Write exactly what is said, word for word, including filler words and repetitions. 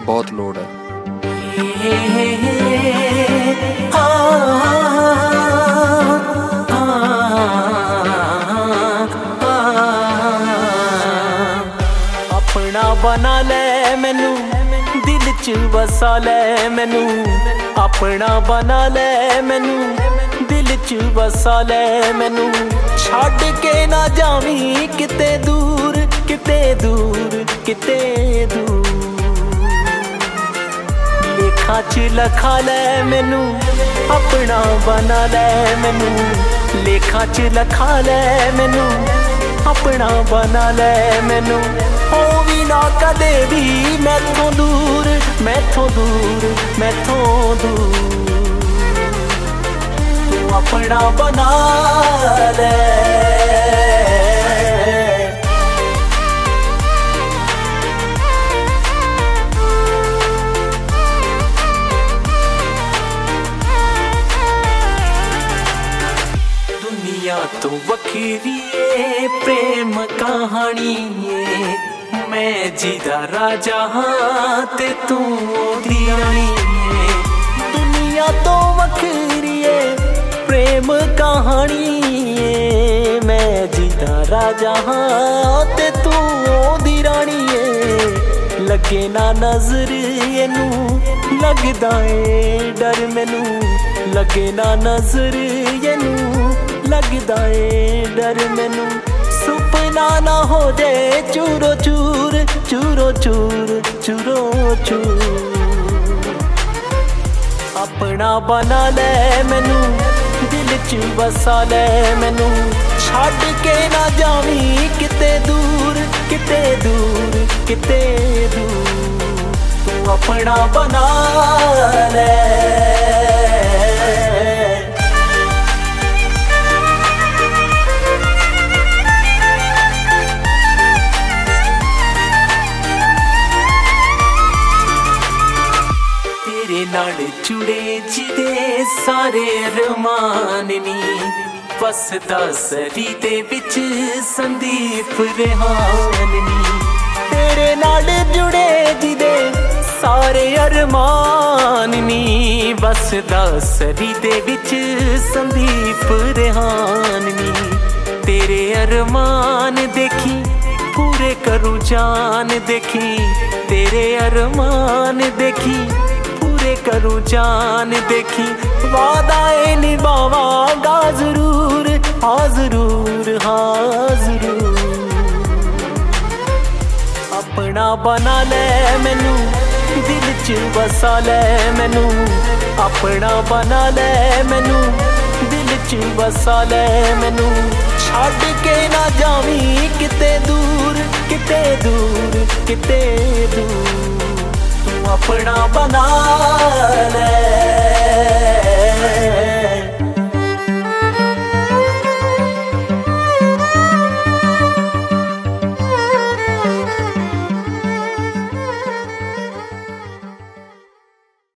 बहुत लोड है। अपना बना ले मैनू, दिल च बसा ले मैनू, अपना बना ले मैनू, दिल च बसा ले मैनू, छड़ के ना जावी किते दूर, किते दूर, किते दूर। लेखा च लखा ले मैनू, अपना बना ले मैनू, लेखा च लखा ले मैनू, अपना बना ले मैनू। हो भी ना कदे भी मैथों दूर, मैथों दूर, मैथों दूर। तू अपना बना ले। दुनिया तो वखरी है प्रेम कहानी है, मैं जिदा राजा हाँ ते तू ओदी रानी है। दुनिया तो वखरी है प्रेम कहानी है, मैं जिदा राजा हाँ ते तू ओदी रानी है। लगे ना नजर एनू लगदा है डर मैनू, लगे ना नजर एनू लगदा है डर मैनू। सुपना ना हो जाए चूरो चूर, चूरो चूर, चूरो चूर। अपना बना ले मैनू, दिल च बसा ले मैनू, छड़ के ना जावी किते दूर, किते दूर, किते दूर। तू अपना बना ले। नाल जुड़े जिदे सारे अरमान नी, वसदा सरी दे विच संदीप रेहान नी। तेरे नाल जुड़े जिदे सारे अरमान नी, वसदा सरी दे विच संदीप रेहान नी। तेरे अरमान देखी पूरे करूं जान देखी, तेरे अरमान देखी करूं जान देखी। वादाए निभावांगा जरूर, हाँ जरूर, हाँ जरूर। अपना बना ले मैनू, दिल च बसा ले मैनू, अपना बना ले मैनू, दिल च बसा ले मैनू। छड़ के ना जावी किते दूर, किते दूर, किते दूर। अपना बना ले।